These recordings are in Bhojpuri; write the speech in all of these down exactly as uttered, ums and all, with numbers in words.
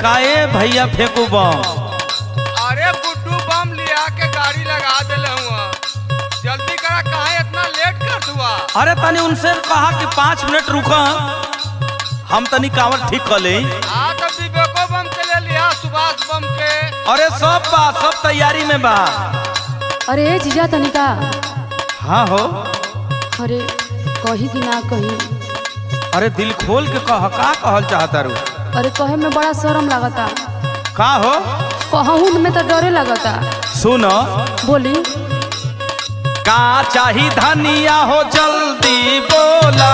काहे भैया फेंकू बम? अरे गुड्डू बम लिया के गाड़ी लगा दिले हुआ, जल्दी करा, काहे इतना लेट कर दुआ? अरे तनी उनसे कहा कि पाँच मिनट रुका, हम तनी कांवर ठीक कर ले। हाँ तो विवेको बम के ले लिया, सुभाष बम के। अरे सब बा, सब तैयारी में बा। अरे जीजा तनिका। हाँ हो। अरे कही कि ना कही? अरे दिल खोल के कह, का कहल चाहता रू? अरे कहे में बड़ा शर्म लगता। का हो? कहूँ में तो डरे लगता। सुनो बोली। का चाही धनिया हो जल्दी बोला।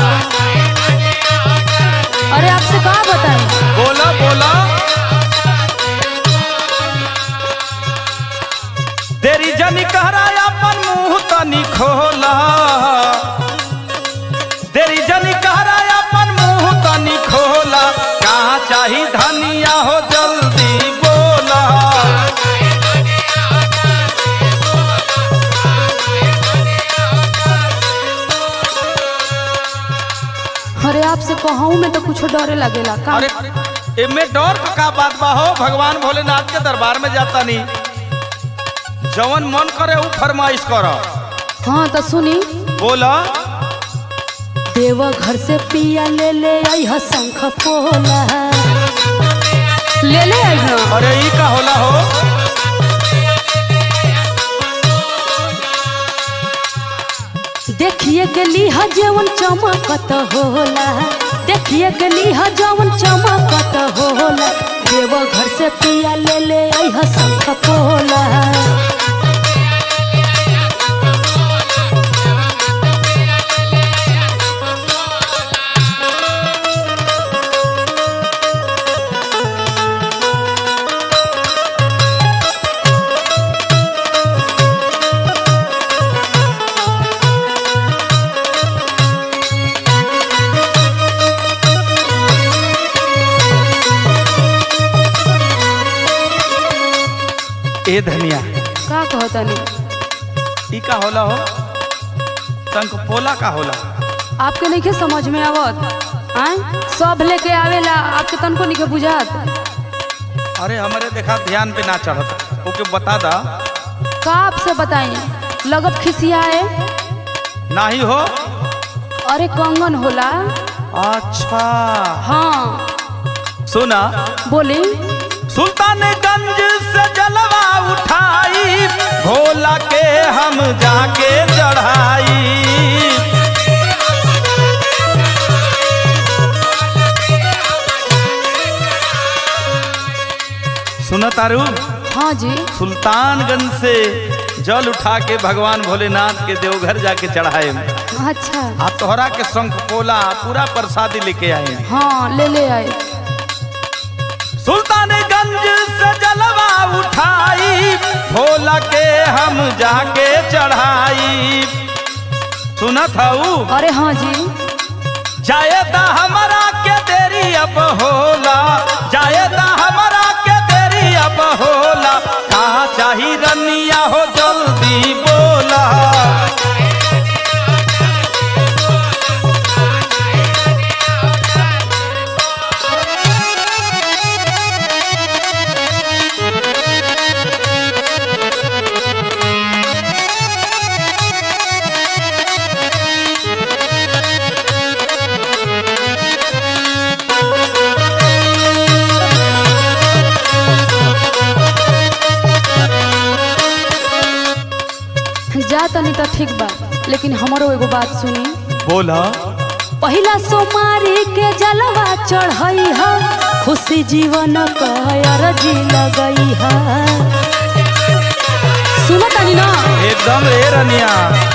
अरे आपसे कहा बताएं? बोला बोला। तेरी जनी कहरा अपन मुंह तनी खोला, तेरी जनी कहरा अपन मुंह तनी खोला। कहाँ चाही धनिया हो जल्दी बोला। अरे आपसे कहूँ में तो कुछ डरे लगेला का? अरे इनमें डर का बात बा हो, भगवान भोलेनाथ के दरबार में जाता नहीं, जवन मन करे वो फरमाइश करो। हाँ तो सुनी। बोला। देव घर से पिया ले ले आई ह शंख पोला, ले ले आई ह। अरे ई का होला हो? देखिए गली ह जवन चमकत होला, देखिए गली ह जवन चमकत होला। देव घर से पिया ले ले आई ह शंख पोला। ए धनिया का कहतनी? ई का होला हो? शंख पोला का होला? आपके नहीं के समझ में आवत? आए सब लेके आवेला, आपके तन को नहीं के बुझात? अरे हमारे देखा ध्यान पे ना चढ़त, ओके बता दा। का आपसे बताई? लगत खिसियाए नहीं हो। अरे कंगन होला। अच्छा हाँ सुना। बोली। सुल्तानगंज से जलवा उठाई, भोला के हम जाके चढ़ाई। सुना तारू? हाँ जी। सुल्तानगंज से जल उठा के भगवान भोलेनाथ के देवघर जाके चढ़ाए। अच्छा। आ तोहरा के शंख पोला पूरा प्रसादी लेके आए। हाँ ले ले आए। सुल्तानगंज से जलवा उठाई, भोला के हम जाके चढ़ाई। सुना था ऊ? अरे हाँ जी। जायदा हमारा के देरी अब होला, जायदा हमारा के देरी अब होला। कहाँ चाही रनिया हो जल्दी बोला। जा तनी तो ठीक बा, लेकिन हमारो एगो बात सुनी। बोला। पहिला सोमारी के जलवा चढ़ई हा, खुशी जीवन का जी लगई हा। सुनो तनी ना? एकदम रे रनिया।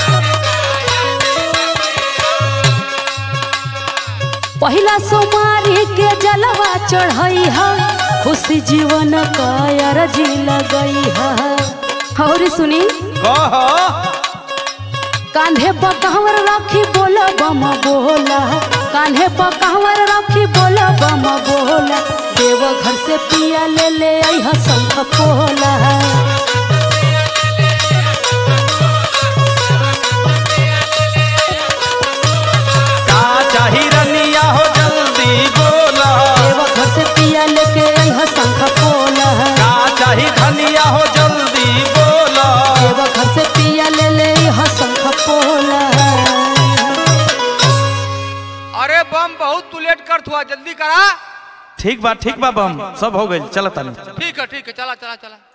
पहिला सोमारी के जलवा चढ़ई हा, खुशी जीवन का जी लगई हा। और सुनी। कह। कान्हे पर कहवर रखी बोला बम बोला, कान्हे पर कहवर रखी बोला बम बोला। देव घर से पिया ले ले आई ह शंख पोला। का चाही रनिया हो जल्दी बोला। देव घर से पिया लेके आई व्यर्थ हुआ, जल्दी करा। ठीक बा ठीक बा बम सब हो गई, चल तनी। ठीक है ठीक है, चला चला चला।